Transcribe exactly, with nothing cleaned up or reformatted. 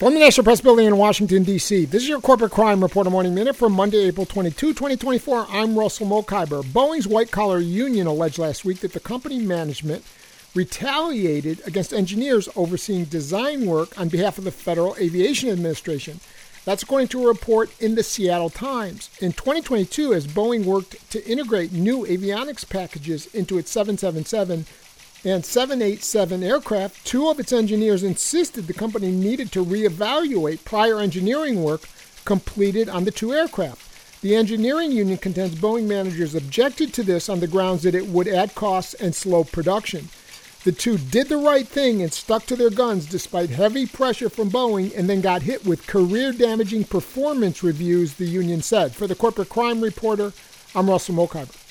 From the National Press Building in Washington, D C, this is your Corporate Crime Reporter Morning Minute for Monday, April twenty-second, twenty twenty-four. I'm Russell Mokhiber. Boeing's white-collar union alleged last week that the company management retaliated against engineers overseeing design work on behalf of the Federal Aviation Administration. That's according to a report in the Seattle Times. In twenty twenty-two, as Boeing worked to integrate new avionics packages into its seven seventy-seven and seven eighty-seven aircraft, two of its engineers insisted the company needed to reevaluate prior engineering work completed on the two aircraft. The engineering union contends Boeing managers objected to this on the grounds that it would add costs and slow production. The two did the right thing and stuck to their guns despite heavy pressure from Boeing, and then got hit with career-damaging performance reviews, the union said. For the Corporate Crime Reporter, I'm Russell Mokhiber.